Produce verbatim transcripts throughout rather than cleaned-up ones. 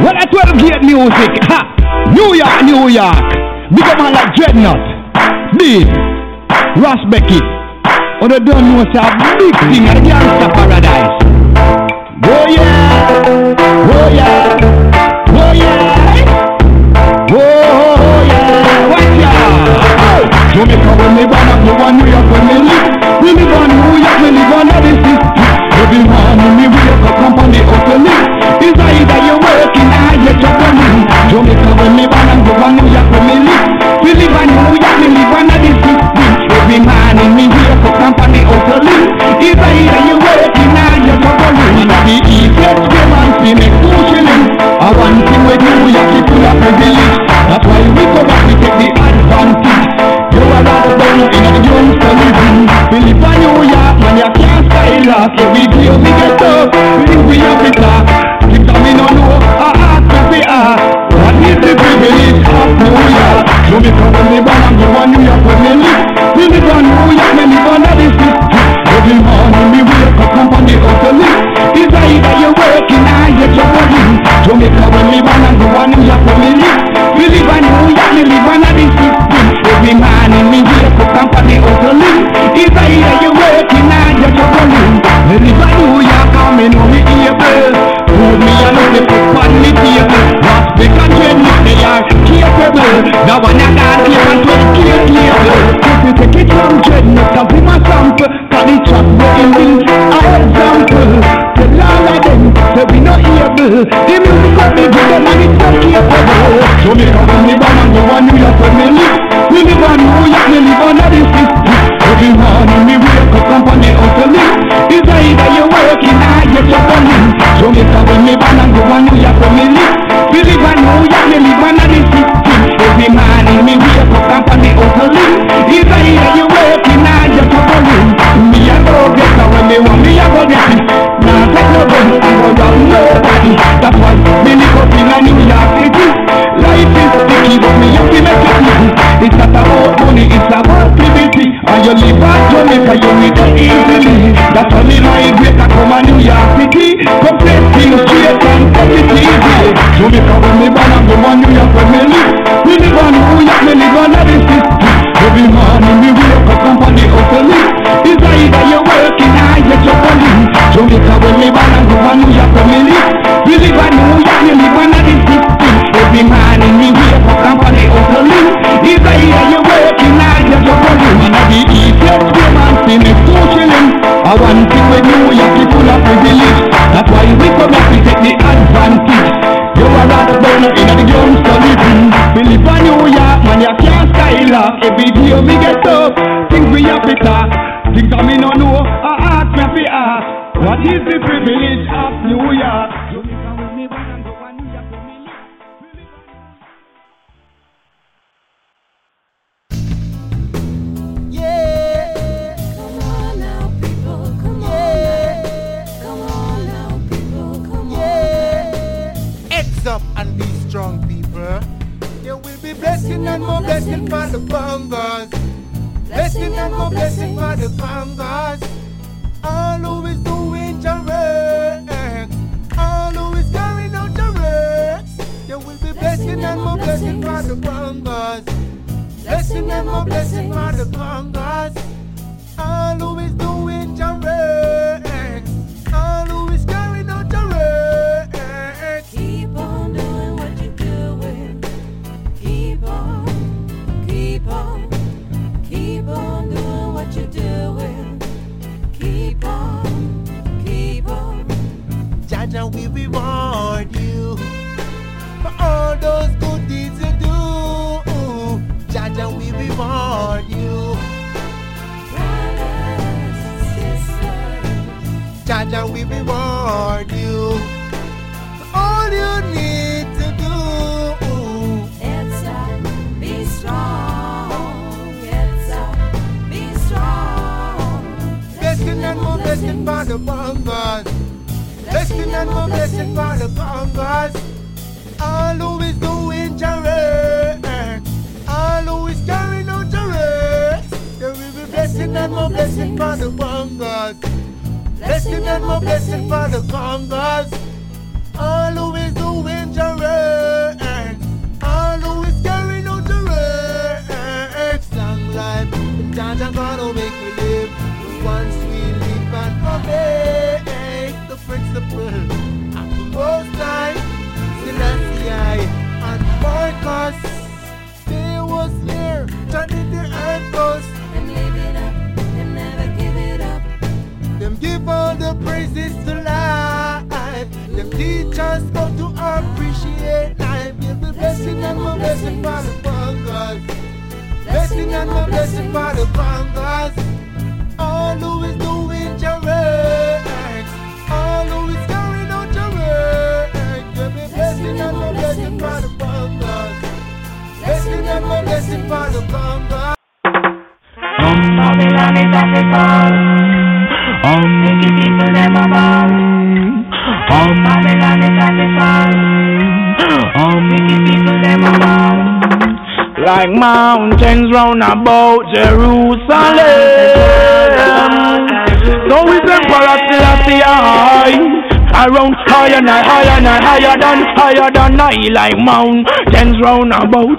Well, at twelve gate music, ha! New York, New York. Big up man like Dreadnought, Dean, Ross Becky. Or they don't know say a big thing at the Gangsta Paradise. Oh yeah, oh yeah, oh yeah, oh yeah, watch out. Jamaica when me born up, no one New York when me live. We live on New York, we live on the city. Every morning me wake up, company out to live. It's either you working or you juggling. Jamaica when me born and go on New York when me live. We live on New York, we live on the city. Every morning me wake up, company out to live. It's either you working or you juggling. The easiest way man see make two shillings. I want thing with New York, you full of privilege. That's why we go back, we take the advantage. You are not down in the youngster living. We live on New York, man, you can't style up. Every day we get up, we think we have it up. Keep on me no know, I ask if we are. What is the privilege of New York? Jamaica when we born and go on New York when we live. We live on New York, we live on the city. Every morning we wake up, company out to live. It's either you're working or you're juggling. Jamaica when we born and go on New York when we live. We live on New York, we live on the city. Every morning me wake up, company out to live. It's either you're working or you're juggling. Me live on New York and me know me able. Food me and look me put on me table. Last week and Dreadnought they are capable. Now one I can't keep and twelve clear cable. If we take it from Dreadnought and give a sample, cause the track where it is an example. Tell all of them say we not able. The music of me give them and it's not capable. So me come when me born and go on New York when me live. We live on New York, we live on the city. Every morning we wake up, company out to live. It's either you're working or you're juggling. Jamaica when me born and go on New York when me live. We live on New York, we live on the city. Every morning we wake up, company out to live. It's either you're working or you're juggling. Me a go get it when me want, me a go get it. Now take no gun and go rob nobody. That's why me live up in a New York City. Life is sticky but me have to make it easy. It's not about money, it's about liberty. And you live at Jamaica, you live it easily. That's why me migrate to come a New York City. Come play things straight and take it easy. Jamaica when me born and go on New York when me live. We live on New York, we live on the city. Every morning we wake up, company out to live. It's either you're working or you're juggling. Jamaica when me born and go on New York when me live. We live on New York, we live on the city. Every morning we wake up, company out to live. It's either you're working or you're juggling. And the easiest way man see me two shillings. I want thing with New York, you full of privilege. That's why we come back, we take the advantage. You are not born in the youngster living. We live on New York, man, you can't style up. Every day we get up, think we have it up. Think that me no know, I ask me if we ask. What is the privilege of New York? Jamaica with me born and go on New York with me live. Yeah, come on now, people, come on, come on now, people, come on. Yeah, heads up and be strong, people. There will be blessing and more blessing for the bongos. Blessing and more blessing for the bongos. All who is doing your work, all who is carrying out your works. There will be blessing and more blessing for the bongos. Blessing and more blessing for the bongos. All who is doing your work, all who is carrying out your work. Keep on doing what you're doing. Keep on, keep on, keep on doing what you're doing. Keep on, keep on. Jaja will reward you for all those good deeds you do. Jaja will reward you. Brothers and sisters, Jaja will reward you for all you need to do. it's up, be strong. It's up, be strong. Blessing and more blessing for the bongos. Blessing and more blessing for the bongos. All who is doing your work, all who is carrying out your works. There will be blessing and more blessing for the bongos. Blessing and more blessing for the bongos. All who is doing your Teach us how to appreciate life. Give the blessing and more blessing for the bungers. Blessing and more blessing for the bungers. All who is doing your work. All who is carrying out your work. Give me blessing and more blessing for the bungers. Blessing and more blessing for the bungers. Um, Babylon is at the call. Um, make it people them about. Um, Babylon is at the call. Um, make it people them about. Like mountains round about Jerusalem. So is Emperor Selassie high. Around higher and higher and higher than higher than I. Like mountains round about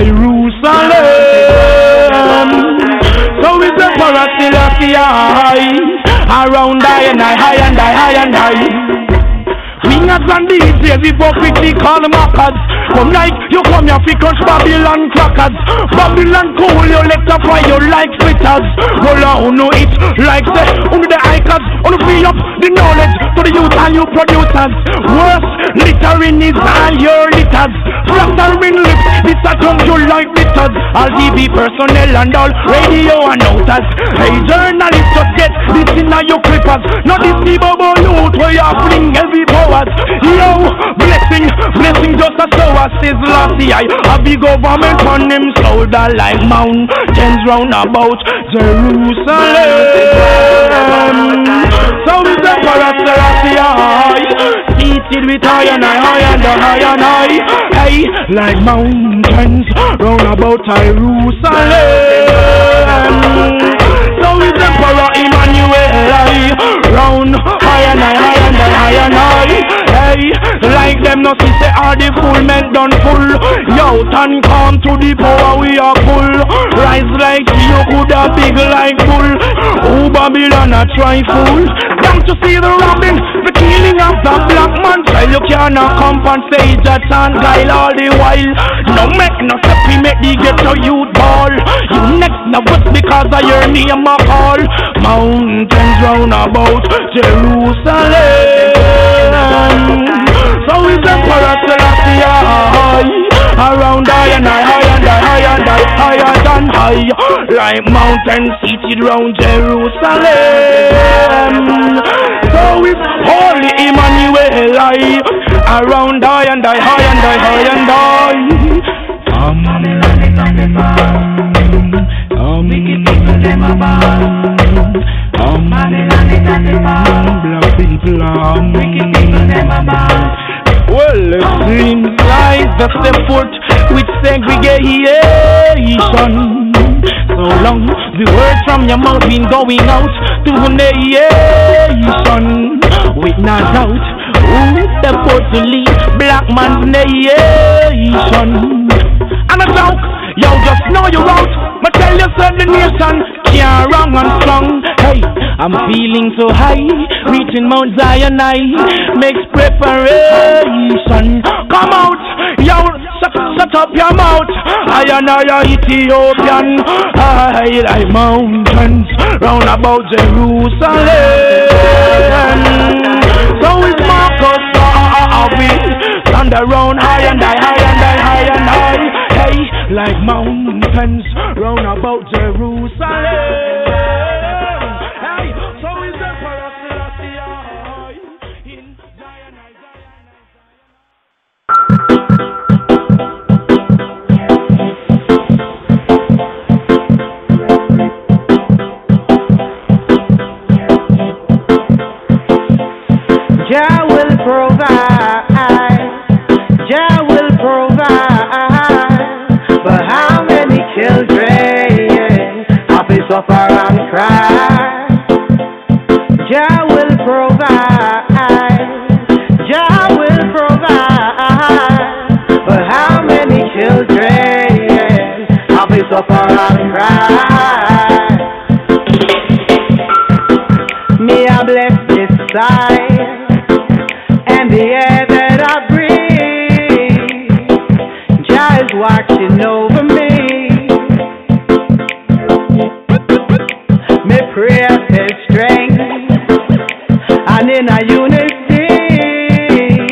Jerusalem. So is Emperor Selassie high. Around higher and higher and higher and high. Wingers and D Js, we both quickly call them mockers. Come like you come here fi crunch Babylon crackers. Babylon cool, you let up fry you like fritters. Roll on, no it like say, only the icons, only free up the knowledge to the youth and you producers. Worse, littering is all your litters. Flattering lips, this a tongue you like bitters. All T V personnel and all radio announcers. Hey journalists, just get this in your clippers. Not this T-Bobo youth where you fling heavy powers. Yo, blessing, blessing just a sour says last year. A big government on him shoulder like mountains round about Jerusalem. So is the Selassie high, seated with high and high and high and high. Hey, like mountains round about Jerusalem. So is the Emmanuel round high and high and high and high. Hey, like them no see say all the full men done full. Yo, turn come to the power we are full. Rise like you could have big like bull. Oh Babylon a try fool. Down to see the robin, the killing of the black man. Tell you cannot compensate that and guile all the while. No make no step, we make the ghetto youth ball. You next now what's because I hear me a my call. Mountains round about Jerusalem. So is the Selassie high. Around high and high, high and high, high and high, higher than high. Like mountains seated round Jerusalem. So is Holy Emmanuel high. Around high and high, high and high, high and high. Um, um, wicked people them about. Um, black people um, wicked people them about. Well, it seems like that's the foot with segregation. So long the words from your mouth been going out to the nation. With no doubt, who's supposed to lead black man's nation? And a joke, yo, just know you're out. But tell you so the nation can't wrong and strong. Hey, I'm feeling so high, reaching Mount Zion I makes preparation. Come out, yo, shut, shut up your mouth. I and I Ethiopian. I like mountains round about Jerusalem. So is Marcus Garvey, stand around high and high, high and high, high and high. Hey, like mountains round about Jerusalem. Hey, so is the Selassie high in Zion, Jah will provide, Jah will provide, but how many children have to suffer and cry? Jah will provide, Jah will provide, but how many children have to suffer and cry? Me I bless this side and the air that I breathe. Jah is watching over me. Me prayer is strength and in a unity.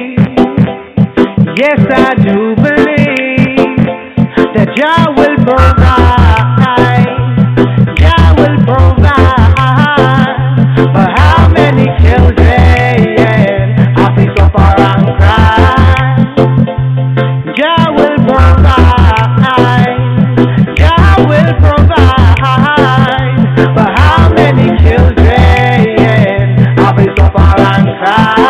Yes, I do believe that Jah will provide. Jah will provide. But how many children have to suffer and cry? Jah will provide. Jah will provide. But how many children have to suffer and cry?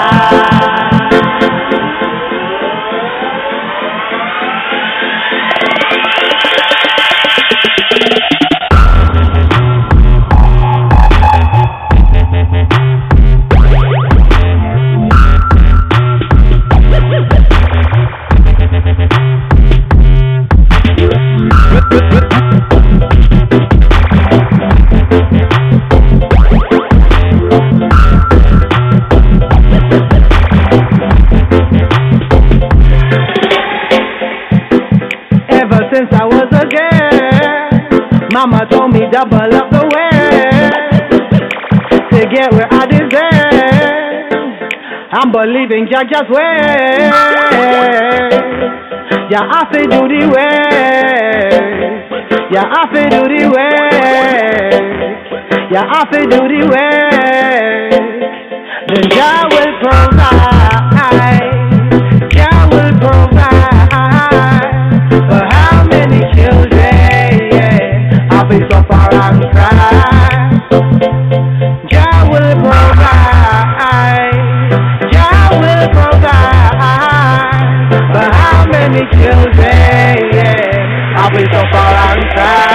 Since I was a girl, Mama told me double up the way to get where I deserve. I'm believing Jah just way. Yeah, I fi do the way. Yeah, I fi do the way. Yeah, I fi do the way. Then Jah will provide. Jah will provide. But how many children have to suffer and cry? Jah will provide. Jah will provide. But how many children have to suffer and cry?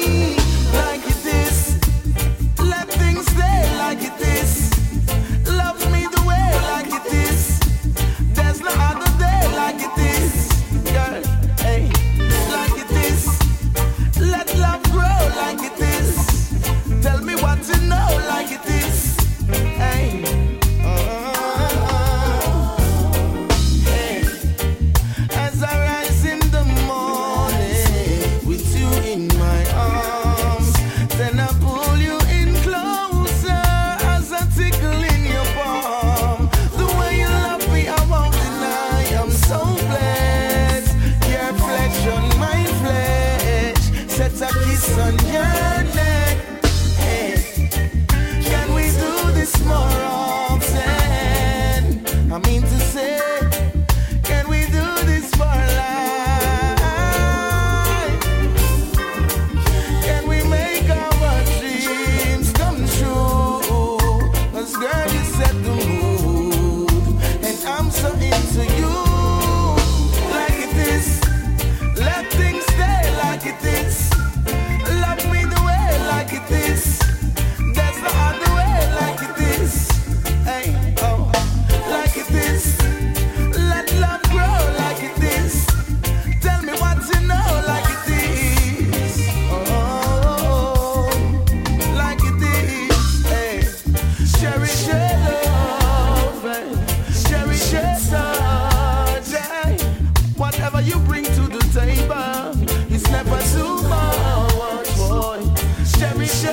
Let things stay like it is.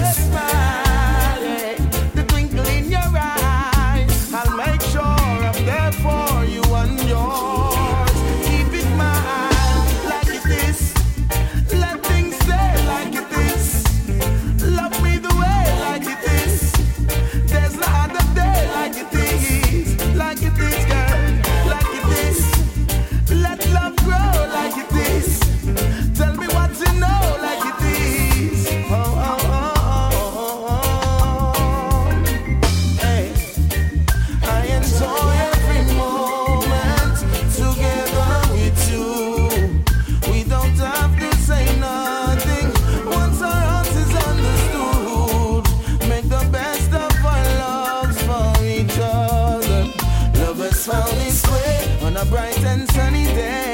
smile, yeah. The twinkle in your eyes. I'll make sure I'm there for you and yours. Keep it mine like it is. Let things stay like it is. Love me the way like it is. There's no other day like it is. Like it is, girl, like it is. Let love grow like it is. Tell me what you know like it is. Oh, oh, oh, oh, oh. Hey, I enjoy every moment together with you. We don't have to say nothing once our heart is understood. Make the best of our loves for each other. Love has found its way on a bright and sunny day.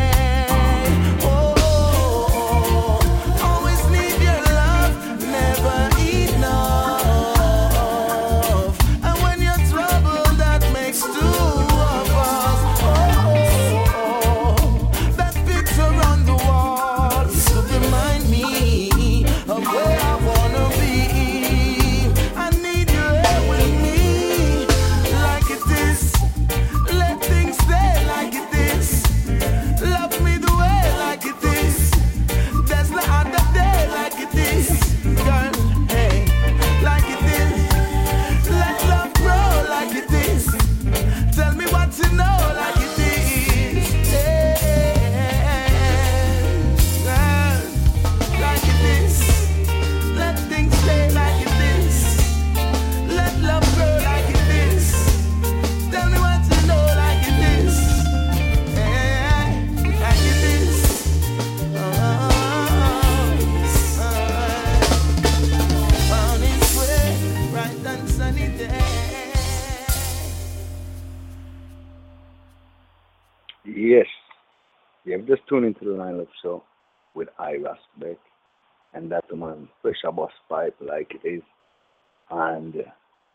Yes, you have just tuned into the lineup show with I, Rasbeck, and that man, Pressure Bus Pipe, like it is. And uh,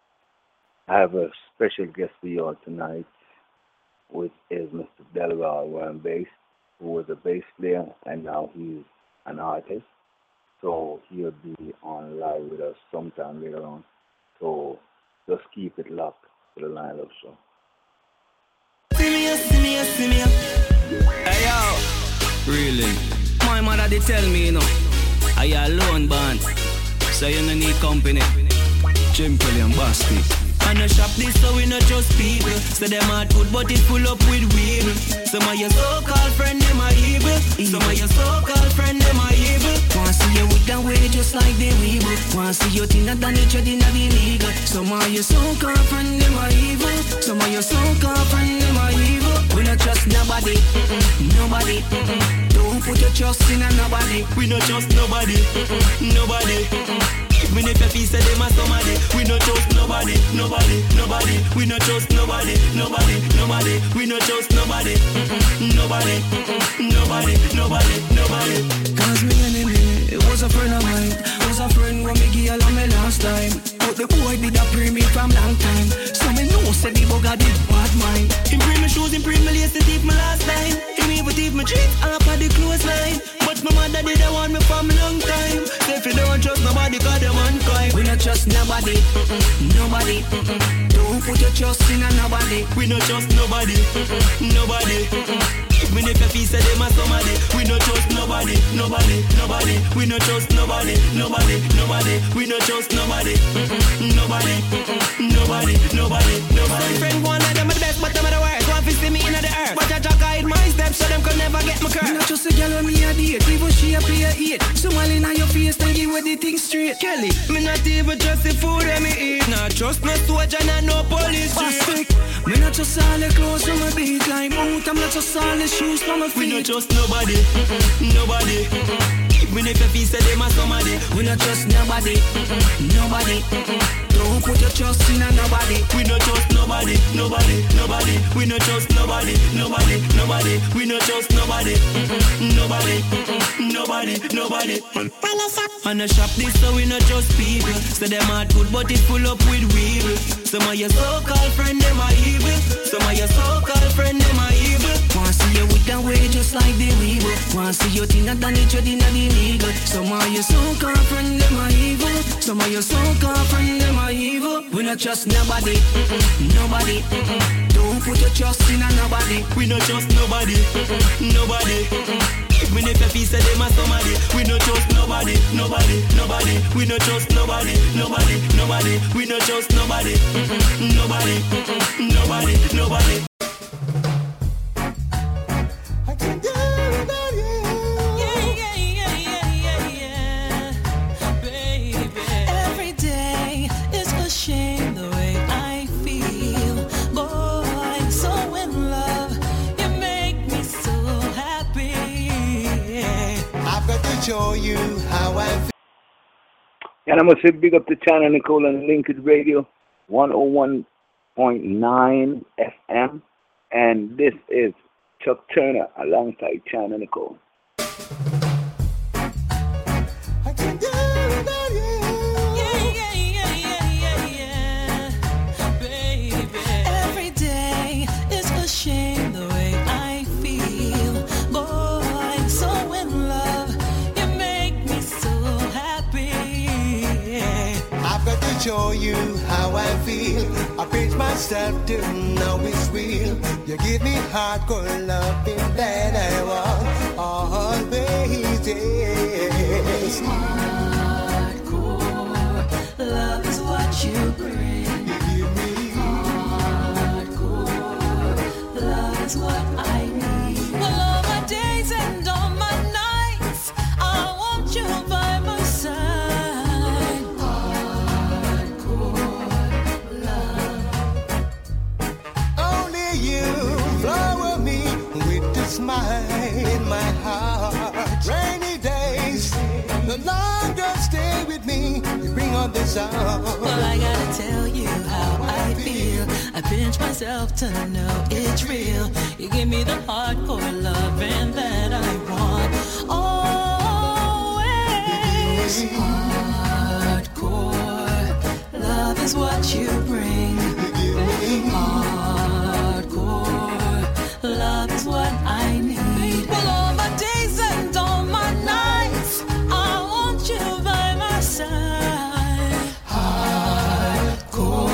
I have a special guest for you all tonight, which is Mister Delgar on bass, who was a bass player and now he's an artist. So he'll be on live with us sometime later on. So just keep it locked to the lineup show. See me, up, see me, up, see me. Up. Hey yo, really? My mother they tell me, you know, I alone band, so you no need company. Jim Kelly and Basti. And the shop this so we not just people. So them hard food but it full up with weevil. Some of your so-called friend them are evil. Some of your so-called friend them are evil. Wanna see you with that way just like they weevil. Wanna see you think that done it trading not illegal. Some of your so-called friend them are evil. Some of your so-called friend them are evil. We not trust nobody, mm-mm, nobody, mm-mm. Don't put your trust in a nobody. We not trust nobody, mm-mm, nobody, mm-mm. Even if your piece of them are somebody, we no trust nobody, nobody, nobody. We no trust nobody, nobody, nobody. We no trust nobody, mm-mm, nobody, mm-mm, nobody, nobody, nobody. Cause me enemy, it was a friend of mine. Was a friend when me give along me last time. But the boy did a pray me from long time. So me know say the bugger did bad mine. Him bring me shoes, him bring me lace, he my last time. Him even teeth my jeans up at the clothesline. But my mother did a want me from long time. Say if you don't trust nobody, cause them mankind. We not trust nobody, mm-mm, nobody, mm-mm. Don't put your trust in a nobody. We not trust nobody, mm-mm, nobody, mm-mm. Even if your piece of them are somebody, we no trust nobody, nobody, nobody. We no trust nobody, nobody, nobody. We no trust nobody, mm-mm, nobody, mm-mm, nobody, nobody, nobody. Some friend one of them are the best, but them are the worst. One fi see me in the earth, but I just guide my steps so them can never get my curse. Me not trust a girl when me a date, even she a play a eight. Somebody in your face, then give with the thing straight. Kelly, me not even trust the food that me eat. Not trust no soldier, not no police. Stick. Me not trust all the clothes on my beat like boot. I'm not trust all the shoes on my feet. We not trust nobody, mm-mm, nobody. Mm-mm. Even if your feet say them are somebody, we not trust nobody, mm-mm, nobody. Mm-mm. Don't put your trust in a nobody. We not trust nobody, nobody, nobody. We not trust nobody, nobody, nobody. We not trust nobody, mm-mm, nobody, mm-mm, nobody, nobody. On the shop this so we not trust people. So them hard food but it full up with weevil. Some of your so-called friend, them are evil. Some of your so-called friend, them are evil. Want see you with that way just like the weevil. Want see you think that the trading and illegal. Some of your so-called friend, them are evil. Some of your so-called friend, them are evil. We not trust nobody, mm-mm, nobody, mm-mm. Don't put your trust in a nobody. We not trust nobody, mm-mm, nobody, mm-mm. We never feel say them as somebody. We no trust nobody, nobody, nobody. We no trust nobody, nobody, nobody. We no trust nobody, mm-mm, nobody, mm-mm, nobody, nobody. I can do without you. Yeah, yeah, yeah, yeah, yeah, yeah, baby. Every day is a shame the way I feel. Boy, so in love, you make me so happy. I've got to show you how I feel. And I must say big up to China Nicole and Linkage Radio, one oh one point nine F M. And this is Chuck Turner alongside China Nicole. I can do without you. Yeah, yeah, yeah, yeah, yeah, yeah, baby. Every day is a shame the way I feel. Boy, so in love, you make me so happy. I've got to show you how I feel. I pinch myself to know it's real. You give me hardcore loving that I want always. Yes. Hardcore love is what you bring. You give me Hardcore love is what I need. Well, all my days and all my nights, I want you by my side. Hardcore love. only you flower me with a smile in my heart. Rainy days, the longer stay with me. You bring on the sun. Well, I gotta tell you how I feel. I pinch myself to know it's real. You give me the hardcore loving that I want. Always hardcore love is what you bring. Hardcore love is what I need. Well, all my days and all my nights, I want you by my side. Hardcore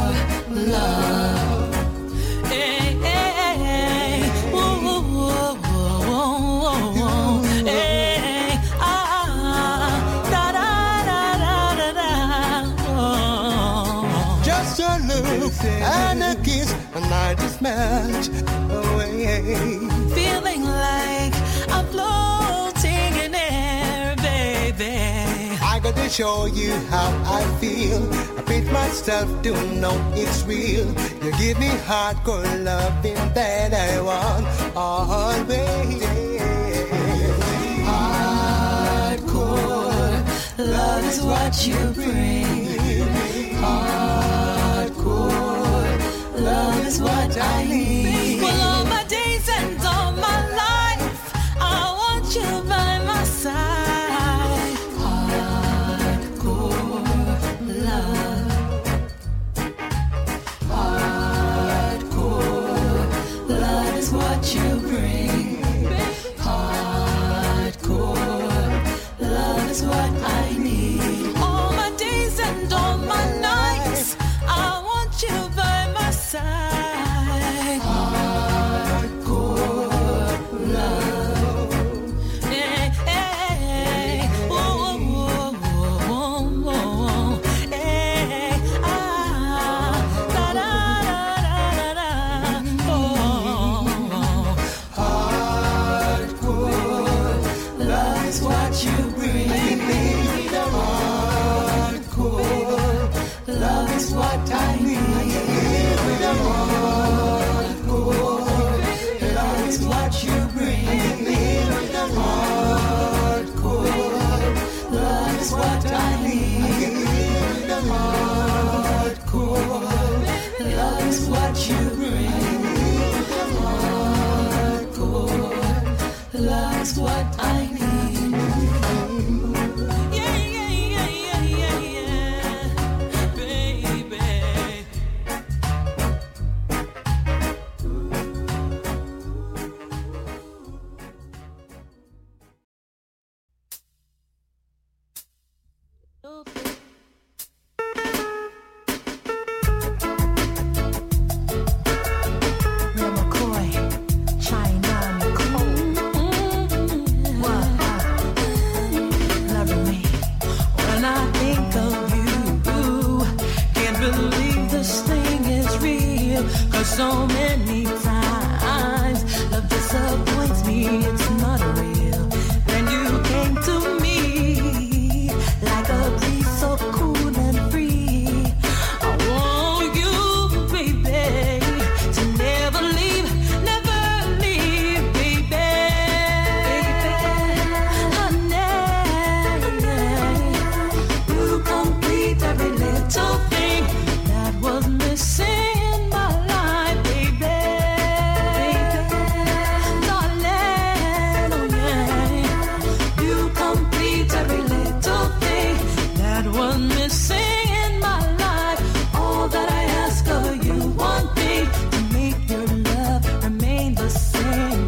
love. Hey, hey, hey. Ooh, ooh, ooh, ooh, ooh, ooh. Hey, ah, da, da, da, da, da, da. Oh. Just a look and a kiss, and I just melt away. Feeling like I'm floating in air, baby. I gotta show you how I feel. I pinch myself to know it's real. You give me hardcore loving that I want always. Hardcore love is what you bring. Hardcore love is what I need. Well, all my days and all my life, I want you by my side. Hardcore love. Hardcore love is what you bring. Hardcore love is what I need. All my days and all my nights, I want you by my side. Hardcore love. Hey, hey, ooh, ooh, ooh, ooh, hey, ah, da, da, da, da, da, oh. Hardcore love is what you bring. Hardcore love is what I need. Hardcore love is what you bring. Hardcore love is what I need. Hardcore love is what you bring. Hardcore love is what I need. Yeah, yeah, yeah, yeah, yeah, yeah, baby. real. Cause so many times love disappoints me, it's not real. Then you came to me like a breeze so cool and free. I want you, baby, to never leave, never leave, baby. Honey, you complete every little thing that was missing in my life, baby. Darling, oh yeah, you complete every little thing that was missing in my life. All that I ask of you, one thing, to make your love remain the same.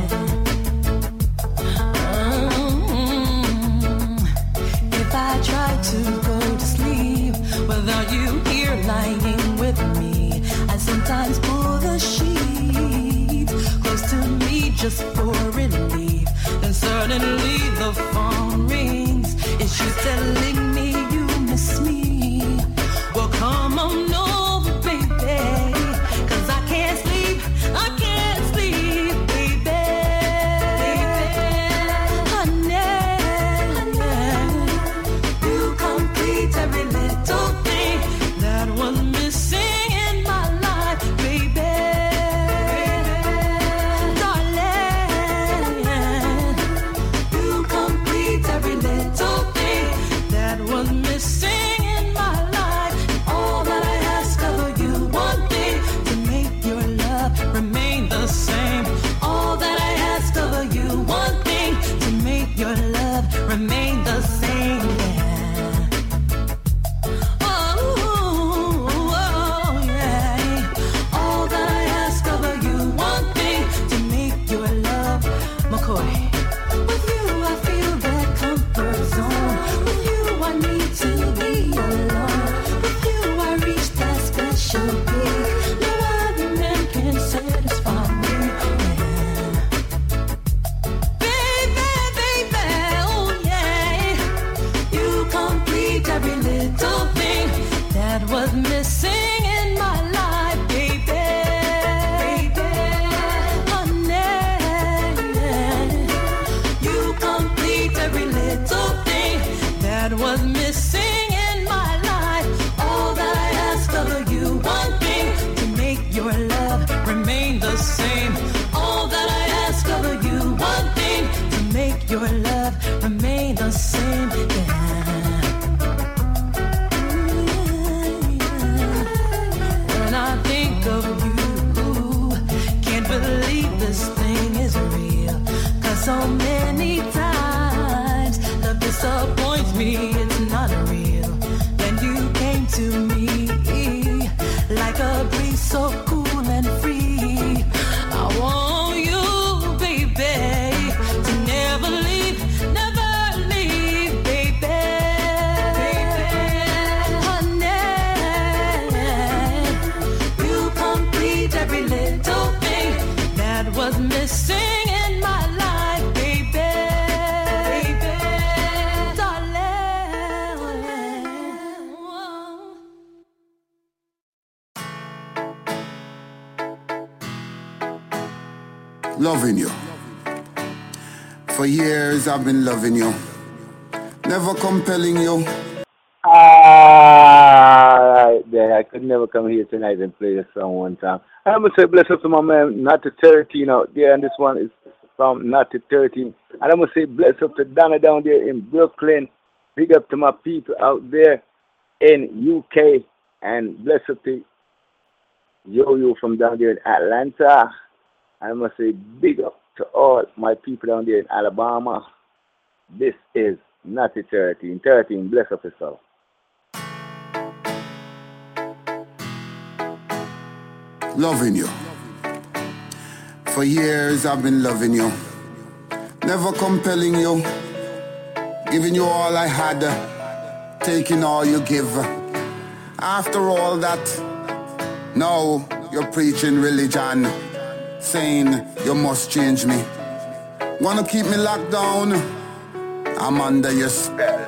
Mm. If I try to go to sleep without you here lying with me, I sometimes pull the sheets close to me just for relief. Then suddenly the phone rings. It's you telling me you miss me. Well, come on, no, baby, cause I can't sleep, I can't sleep, baby. Honey, you complete every little thing that was missing in my life, baby. Darling, you complete every little thing that was missing in my life. All that I ask of you, one thing, to make your love remain the same. All that I ask of you, one thing, to make your love remain the same. Yeah. Oh, oh, yeah. All that I ask of you, one thing, to make your love, McCoy. With you I feel that comfort zone. With you I need to be alone. With you I reach that special peak. No other man can satisfy me. Yeah. Baby, baby, oh yeah. You complete every little thing that was missing in my life, baby. Baby, honey, you complete every little thing that was missing in my life. All that I ask of you, one thing, to make your love remain the same. All that I ask of you, one thing, to make your love remain the same. Yeah. When I think of you, can't believe this thing is real. Cause so many times love disappoints me, it's not real. Then you came to me like a breeze so cool and free. I want you, baby, to never leave, never leave, baby. Honey, you complete every little thing that was missing in my life, baby. Darling, loving you. For years I've been loving you, never compelling you. Ah, yeah, I could never come here tonight and play this song one time. I'm gonna say bless up to my man, not to thirteen out there, and this one is from not to thirteen. And I'm gonna say bless up to Donna down there in Brooklyn. Big up to my people out there in U K, and bless up to Yo-Yo from down there in Atlanta. I must say big up to all my people down there in Alabama. This is not to thirteen. thirteen, bless up yourself. Loving you. For years I've been loving you, never compelling you, giving you all I had, taking all you give. After all that, now you're preaching religion, saying you must change me. Wanna keep me locked down? I'm under your spell.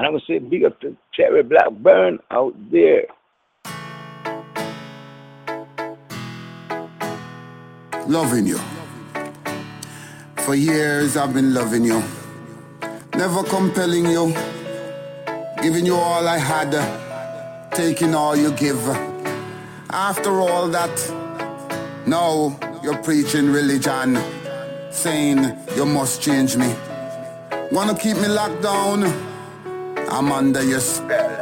I'm going to say big up to Cherry Blackburn out there. Loving you. For years I've been loving you. Never compelling you. Giving you all I had. Taking all you give. After all that, now you're preaching religion. Saying you must change me. Wanna keep me locked down? I'm under your spell.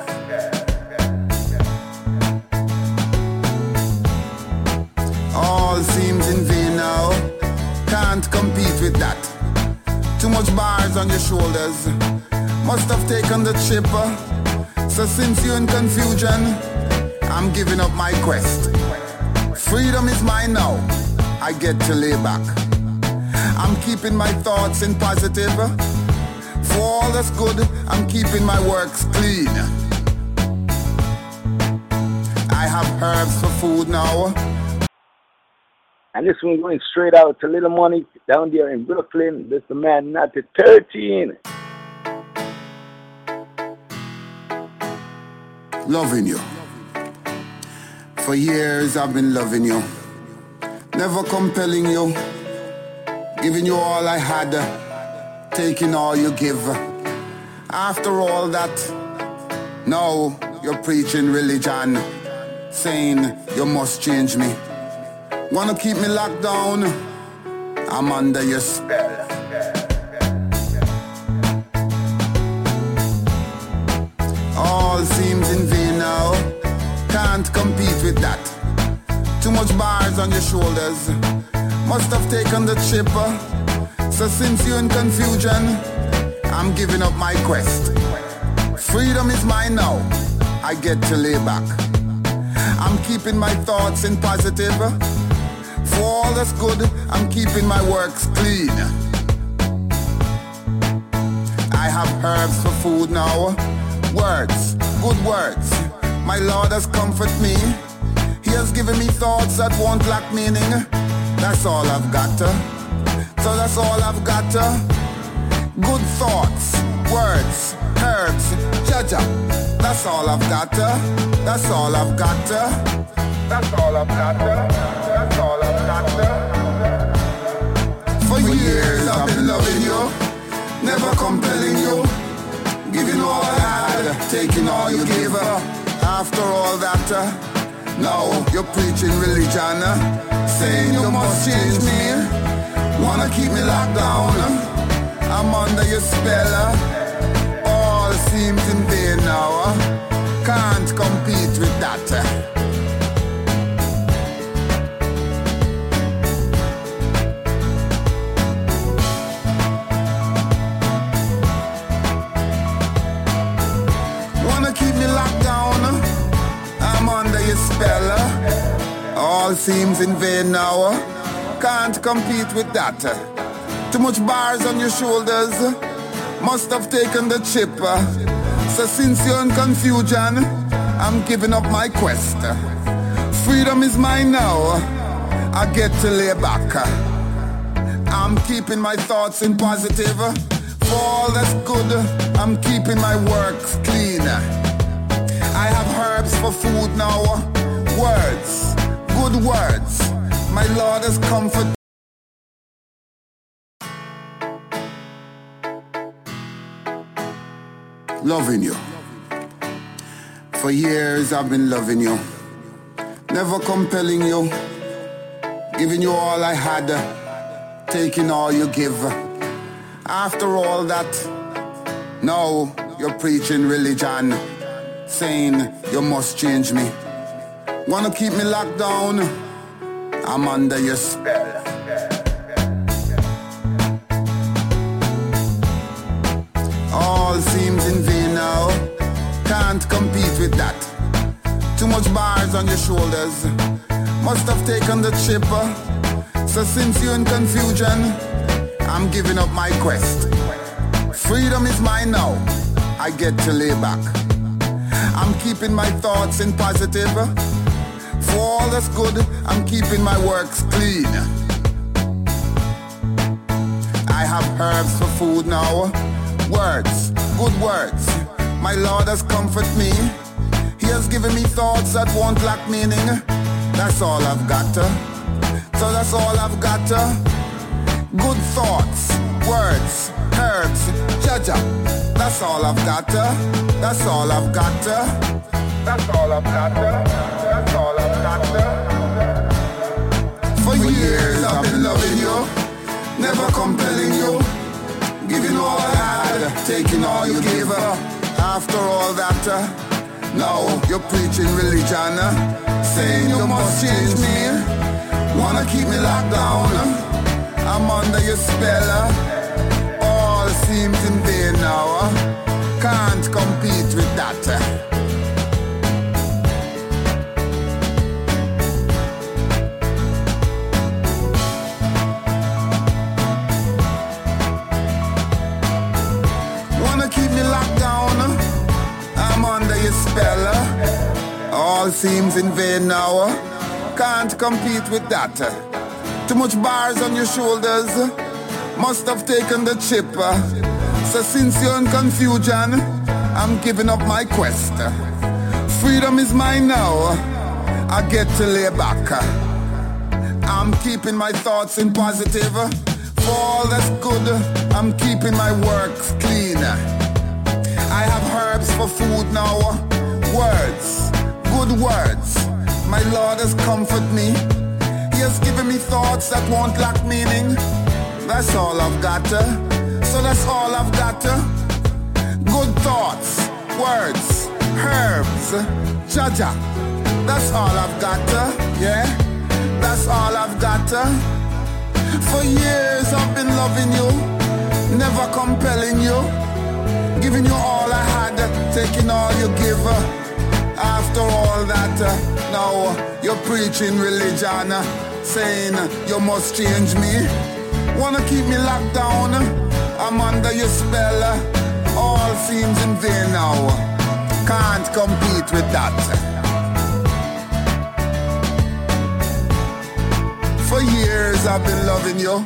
All seems in vain now. Can't compete with that. Too much bars on your shoulders. Must have taken the chip. So since you're in confusion, I'm giving up my quest. Freedom is mine now. I get to lay back. I'm keeping my thoughts in positive. For all that's good, I'm keeping my works clean. I have herbs for food now. And this one going straight out to Little Money down there in Brooklyn. This is the man Natty thirteen. Loving you. For years I've been loving you. Never compelling you. Giving you all I had. Taking all you give. After all that, now you're preaching religion. Saying you must change me. Wanna keep me locked down? I'm under your spell. All seems in vain now. Can't compete with that. Too much bars on your shoulders. Must have taken the chip. So since you're in confusion, I'm giving up my quest. Freedom is mine now. I get to lay back. I'm keeping my thoughts in positive. For all that's good, I'm keeping my works clean. I have herbs for food now. Words, good words. My Lord has comforted me. He has given me thoughts that won't lack meaning. That's all I've got. So that's all I've got. Good thoughts, words, herbs, Jaja. That's all I've got. That's all I've got. That's all I've got. That's all I've got. For years I've been loving you, never compelling you, giving all I had, taking all you gave. After all that, now you're preaching religion, saying you must change me. Wanna keep me locked down? I'm under your spell. All seems in vain now. Can't compete with that. Keep me locked down, I'm under your spell. All seems in vain now. Can't compete with that. Too much bars on your shoulders. Must have taken the chip. So since you're in confusion, I'm giving up my quest. Freedom is mine now. I get to lay back. I'm keeping my thoughts in positive. For all that's good, I'm keeping my works clean. I have herbs for food now. Words, good words. My Lord has comfort. Loving you. For years I've been loving you. Never compelling you. Giving you all I had. Taking all you give. After all that, now you're preaching religion. Saying you must change me. Wanna keep me locked down? I'm under your spell. All seems in vain now. Can't compete with that. Too much bars on your shoulders. Must have taken the chip. So since you're in confusion, I'm giving up my quest. Freedom is mine now. I get to lay back. I'm keeping my thoughts in positive. For all that's good, I'm keeping my works clean. I have herbs for food now. Words, good words. My Lord has comforted me. He has given me thoughts that won't lack meaning. That's all I've got. So that's all I've got. Good thoughts, words, herbs, Jaja. That's all I've got. That's all I've got. That's all I've got. That's all I've got. For years I've been loving you, never compelling you, giving all I had, taking all you gave. After all that, now you're preaching religion, saying you must change me. Wanna keep me locked down, I'm under your spell. All seems in vain now, can't compete with that. Wanna keep me locked down, I'm under your spell. All seems in vain now, can't compete with that. Too much bars on your shoulders, must have taken the chip. So since you're in confusion, I'm giving up my quest. Freedom is mine now, I get to lay back. I'm keeping my thoughts in positive. For all that's good, I'm keeping my works clean. I have herbs for food now, words, good words. My Lord has comforted me. He has given me thoughts that won't lack meaning. That's all I've got. So that's all I've got. Good thoughts, words, herbs, Jaja. That's all I've got. Yeah, that's all I've got. For years I've been loving you, never compelling you, giving you all I had, taking all you give. After all that, now you're preaching religion, saying you must change me. Wanna keep me locked down, I'm under your spell. All seems in vain now, can't compete with that. For years I've been loving you.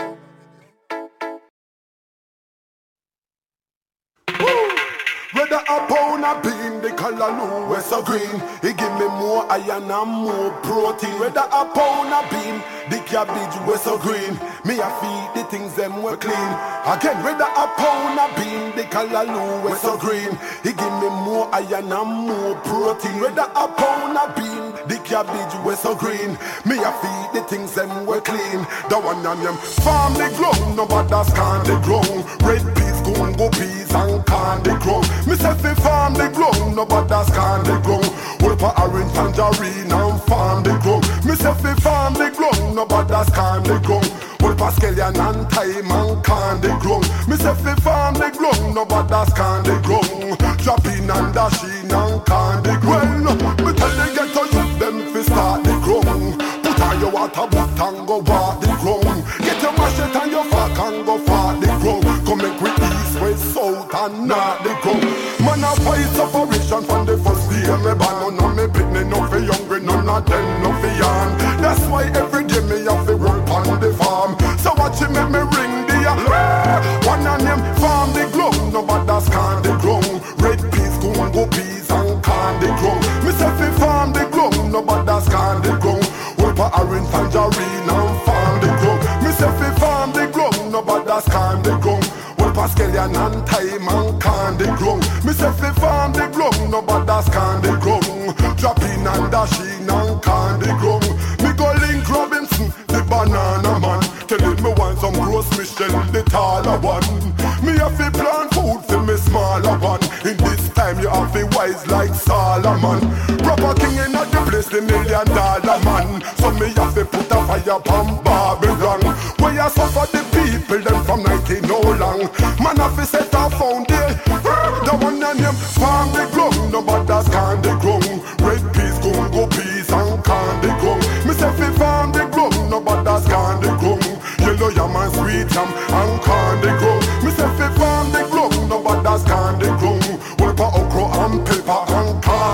Whether a pound of bean, the color blue, west or green, he give me more iron and more protein. Whether a pound of bean, the cabbage, west or green, me a feed the things them we clean. Again, whether a pound of bean, the color blue, west or green, he give me more iron and more protein. Whether a pound of bean, the cabbage, west or green, me a feed the things them we clean. The one on them farm the ground, nobody's can the ground. Red peas, gungo peas and can the ground. Me say fi farm the ground, nobody's can the ground. Well for orange tangerine and farm the ground. Me say fi farm the ground, nobody's can the ground. Well for scallion and thyme and can the ground. Me say fi farm the ground, nobody's can the ground. Dropping and dashing and can the ground. Me tell the ghetto youth them fi start the ground. Put on your water boot and go walk the ground. Get your machete and your fork and go far the ground. Come make we east, west, south and north the ground. Man a fight separation from the first day me born. None of me picnic, no fi hungry, none of them no fi yarn. That's why every day me have to work on the farm. So watch it make me ring the alarm. One of them farm the ground, nobody's can the ground. Red peas, gungo peas and can the ground. Me say fi farm the ground, nobody's can the ground. Well for orange tangerine and farm the ground. Me say fi farm the ground, nobody's can the ground. Well for scallion and thyme and can the ground. Me say fi farm the ground, nobody's can the ground. Dropping and dashing and can the ground. Me go Link Robinson, the banana man, telling me want some gross Michelle, the taller one. Me have to plant food for me smaller one. In this time you have to wise like Solomon. Proper king in the place, the million dollar man. So me have to put a fire upon Babylon. Where you suffer the people them from nineteen no long. Man have to set a foundation. The one and them farm the ground, nobody's can the ground. Red peas, gungo peas and can the ground. Me say fi farm the ground, nobody's can the ground. Yellow yam and sweet yam and can the ground. Me say fi farm the ground, nobody's can the ground. Well for okra and pepper and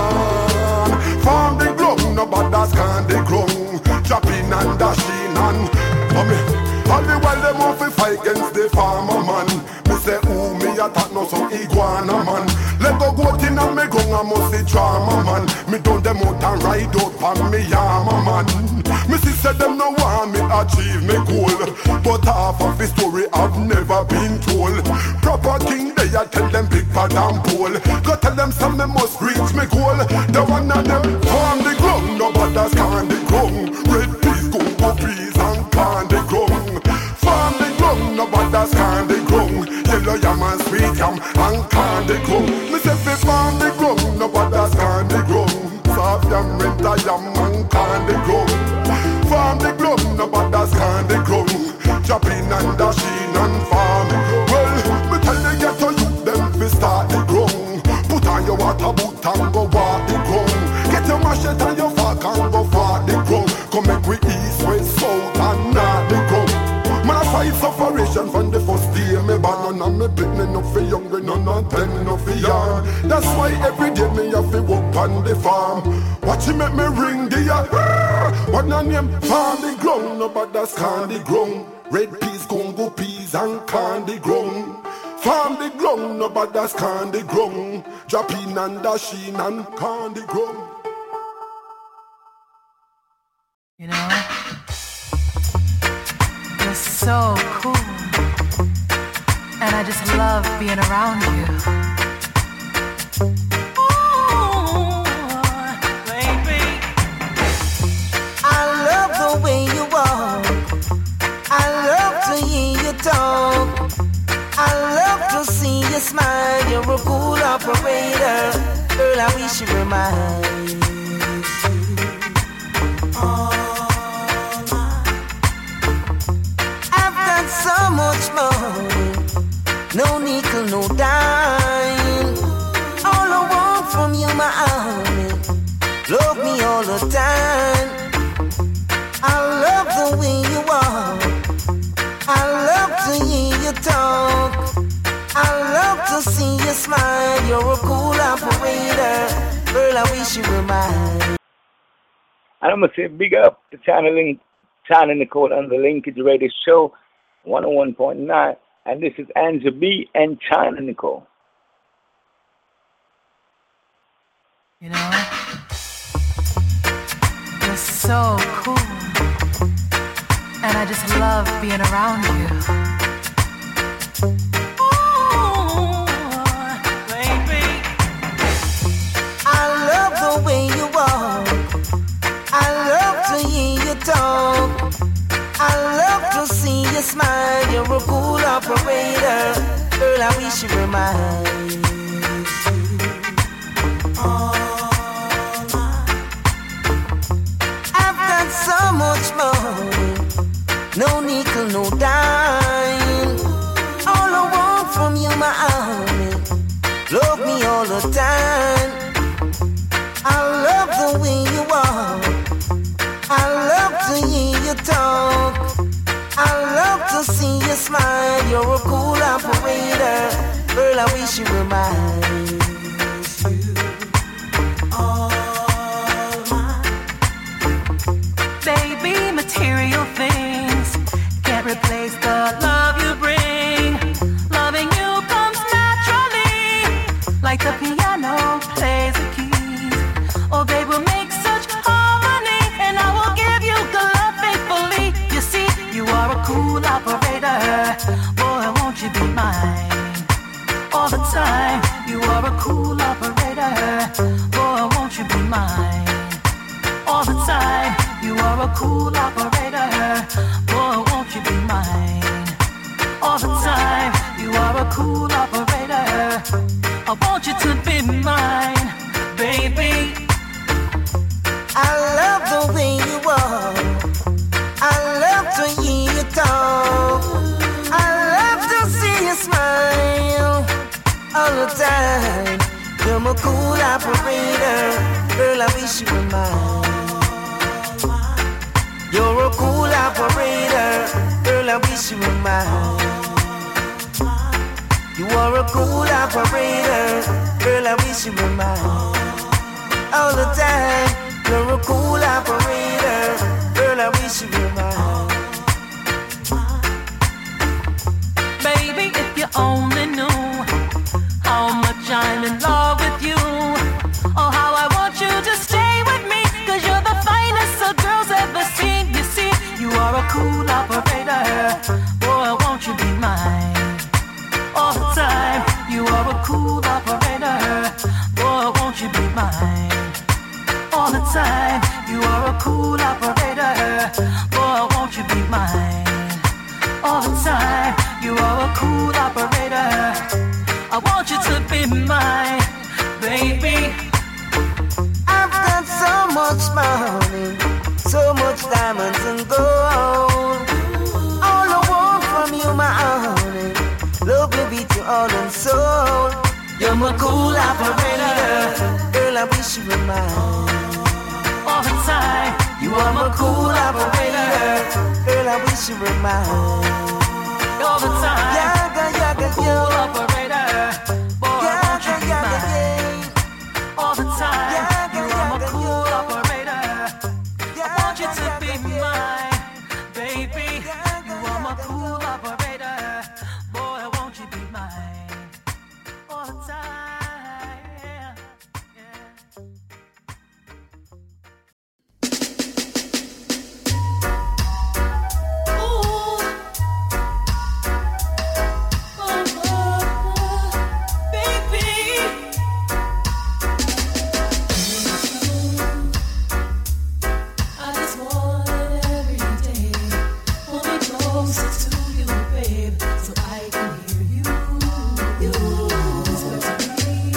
can. Farm the ground, nobody's can the ground. Chopping and dashing and oh me. All the while them want to fight against the farmer man. Me say who me attack no some iguana man. Let go I must say drama man. Me done them out and ride out on me armor man. Me see say them no want me achieve me goal, but half of the story I've never been told. Proper king they a tell them big bad and bold. Go tell them some me must reach me goal. The one of them farm the ground, nobody's can the ground. Red peas, go peas and can the ground. Farm the ground, nobody's can the ground. Yellow yam and sweet yam and can the ground. Me say fi farm the ground, nobody's can the ground. Soft yam, red yam and can the ground. Farm the ground, nobody's can the ground. Chopping and dashing and farming. Well, me tell the ghetto youth them fi start the ground. Put on your water boot and go walk the ground. Get your machete and your fork and go walk the ground. Come make we east, west, south and north the ground. Man, I fight separation from the first day me born. And me big me no fi younger, none of them no fi young. That's why every day me have to work on the farm. Watch him make me ring the air. What na name? Farm the ground, nobody's can the ground. Red peas, Congo peas and can the ground. Farm the ground, nobody's can the ground. Dropping and dashing and can the ground. You know, you're so cool, and I just love being around you. Ooh, baby, I love the way you walk. I love to hear you talk. I love to see you smile. You're a cool operator. Girl, I wish you were mine. So much money, no nickel, no dime. All I want from you, my honey, love me all the time. I love the way you walk. I love to hear you talk. I love to see you smile. You're a cool operator. Girl, I wish you were mine. And I'm going to say big up to channeling, China Nicole on the Linkage Radio Show. one oh one point nine, and this is Angel B and China Nicole. you know, you're so cool, and I just love being around you. Ooh, baby, I love the way you walk. I love to hear you talk. I love to see you smile. You're a cool operator. Girl, I wish you were mine. I've got so much money, no nickel, no dime. All I want from you, my honey, love me all the time. I love the way you walk. I love to hear you talk. I love to see you smile. You're a cool operator. Girl, I wish you were mine. baby, material things can't replace the love you bring. Loving you comes naturally, like the piano plays the keys. Oh, they will make such harmony, and I will give you the love faithfully. You see, you are a cool operator. Boy, won't you be mine all the time? You are a cool operator. Boy, won't you be mine all the time? You are a cool operator. Boy, won't you be mine all the time? You are a cool operator. I want you to be mine, baby. I love the way you walk. I love to hear you talk. I love to see you smile all the time. You're a cool operator. Girl, I wish you were mine. You're a cool operator. Girl, I wish you were mine. You are a cool operator. Girl, I wish you were mine. All the time. You're a cool operator. Girl, I wish you were mine. Baby, if you only knew how much I'm in love with you. cool operator. Boy, won't you be mine? All the time, you are a cool operator. Boy, won't you be mine? All the time, you are a cool operator. I want you to be mine, baby. I've got so much money, so much diamonds and gold. All I want from you, my honey, love me be to all and soul. You're my cool operator, girl, I wish you were mine. All the time, you are my cool operator, girl, I wish you were mine. All the time, yaga, yaga, cool yo. operator. Boy, yaga, won't you be yaga, mine? yeah. All the time, yaga, you are my yaga, cool yo. operator. I want you to Yaga, be yaga, mine, baby. Yaga, You are my yaga, cool yo. operator. Boy, won't you be mine? All the time, yeah, yeah. Ooh. Oh, oh, oh, baby. I just want it every day. Pull me closer to you, babe, so I can hear you. You whisper to me.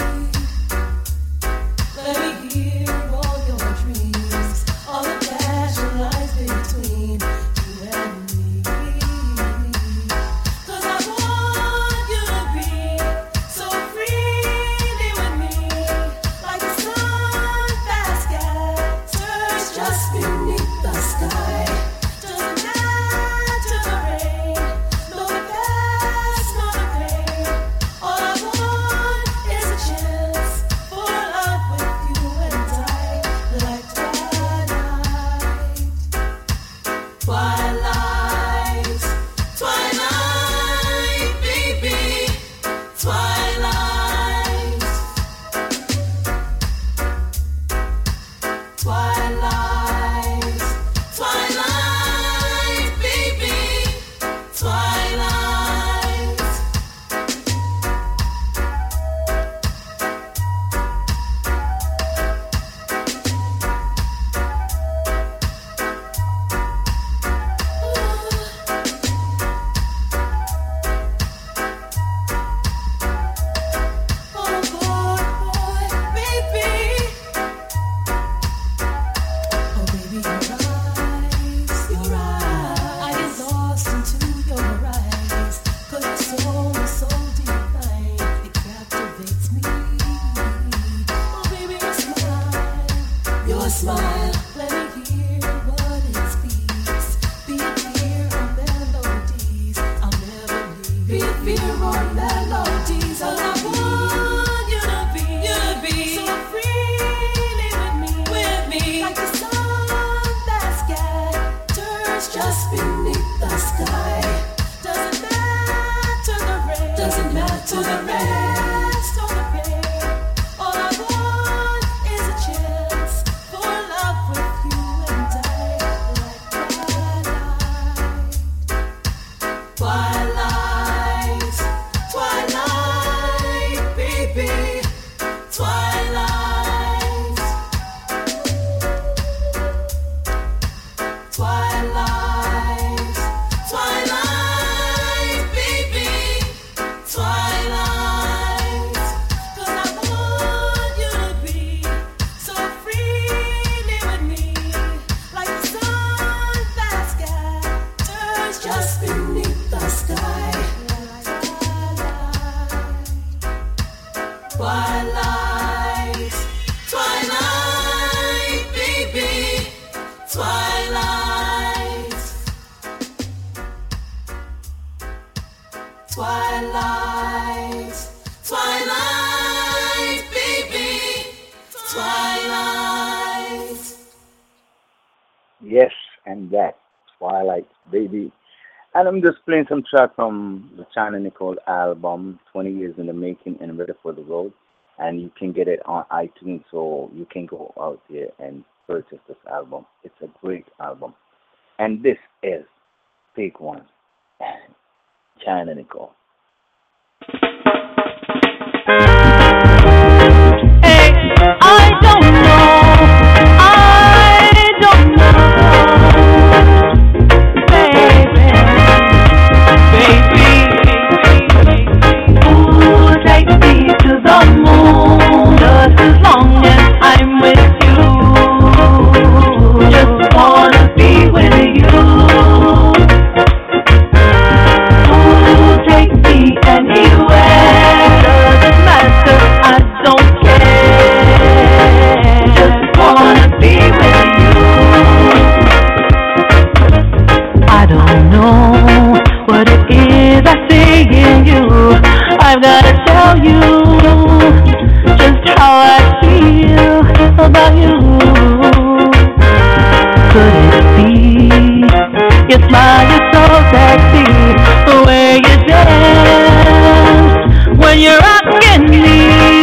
Let me hear all your dreams, all the passion lies between you and me. 'Cause I want you to be so freely with me, like the sun that scatters just beneath the sky. Doesn't matter the rain, no the past, no the pain. All I want is a chance for love with you and I, like twilight. Twilight, twilight, baby, twilight, twilight, twilight, baby, twilight. Oh boy, boy, baby. Oh baby, your eyes, your eyes. I get lost into your eyes, 'cause your soul is so divine, it captivates me. Oh baby, your smile, your smile. Let me hear what it speaks. Be it fear or melodies, I'll never leave. Be it fear or melodies, all I want you to be, you to be so freely with me, with me, like the sun that scatters just beneath the sky. Doesn't matter the rain, doesn't matter the rest or the pain. All I want is a chance for love with you and I, like twilight. Twilight, twilight, baby, twilight, twilight, twilight, baby, twilight. 'Cause I want you to be so freely with me, like the sun that scatters just beneath the sky. Twilight, twilight, baby, twilight, twilight, twilight, baby, twilight. Yes, and that Twilight, baby. And I'm just playing some track from the China Nicole album, twenty years in the making and ready for the road. And you can get it on iTunes, so you can go out there and purchase this album. It's a great album. And this is Big One, China Nicole. Thank anywhere. Doesn't matter, I don't care. Just wanna be with you. I don't know what it is I see in you. I've gotta tell you just how I feel about you. Could it be your smile is so sexy, the way you dance when you're asking me?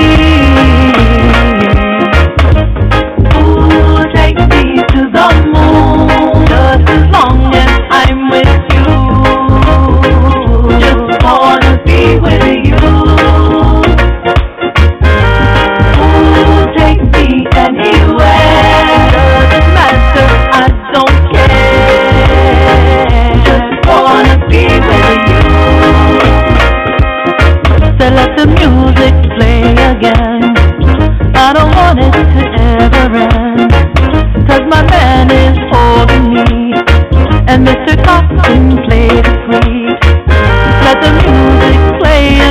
Ooh, take me to the moon, just as long as I'm with you. Just wanna be with you. Ooh, take me anywhere. Doesn't matter, I don't care. Just wanna be with you. So let the music play again. I don't want it to ever end, 'cause my man is holding me, and Mister Coxon played it sweet. Let the music play